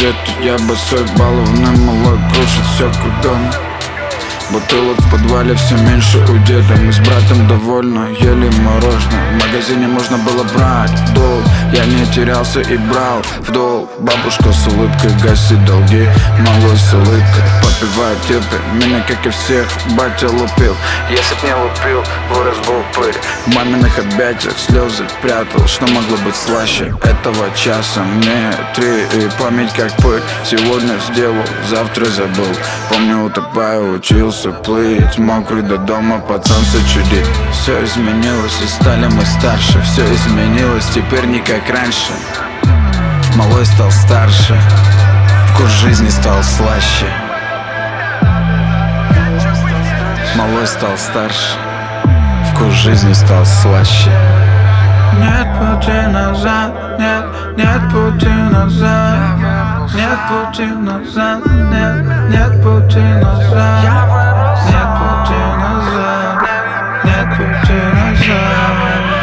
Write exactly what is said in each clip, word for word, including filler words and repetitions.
одет, я босой, баловный малой крушит все кругом. Бутылок в подвале все меньше у деда. Мы с братом довольно ели мороженое. В магазине можно было брать в долг. Я не терялся и брал в долг. Бабушка с улыбкой гасит долги. Малой с улыбкой попивает типы. Меня, как и всех, батя лупил. Если б не лупил, вырос бы упырь. В маминых объятиях слезы прятал. Что могло быть слаще этого часа? Мне три и память как пыль. Сегодня сделал, завтра забыл. Помню, утопаю, учился плыть, мокрый до дома, пацанство чудит. Все изменилось, и стали мы старше. Все изменилось, теперь не как раньше. Малой стал старше, вкус жизни стал слаще. Малой стал старше, вкус жизни стал слаще. Нет пути назад, нет, нет пути назад. Нет пути назад, нет, нет пути назад. Нет пути назад, нет пути назад.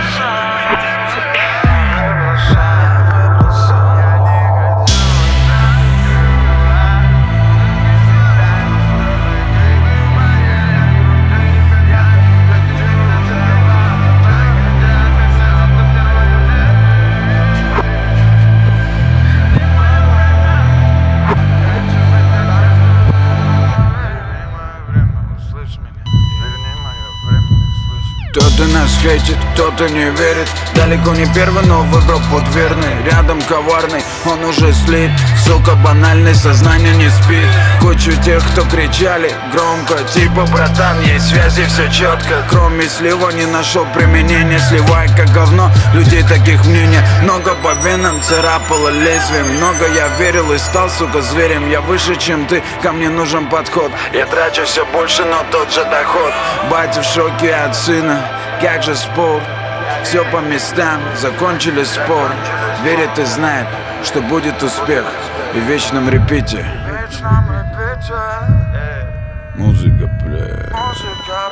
Кто-то нас хейтит, кто-то не верит. Далеко не первый, но выбрал путь верный. Рядом коварный, он уже слит. Сука, банальный, сознание не спит. Кучу тех, кто кричали громко, типа, братан, есть связи, все четко. Кроме слива не нашел применения. Сливай как говно, людей таких мнений. Много по венам царапало лезвием. Много я верил и стал, сука, зверем. Я выше, чем ты, ко мне нужен подход. Я трачу все больше, но тот же доход. Батя в шоке от сына. Как же спор, все по местам, закончили спор. Верит и знает, что будет успех. И в вечном репите В вечном репите музыка, бля. музыка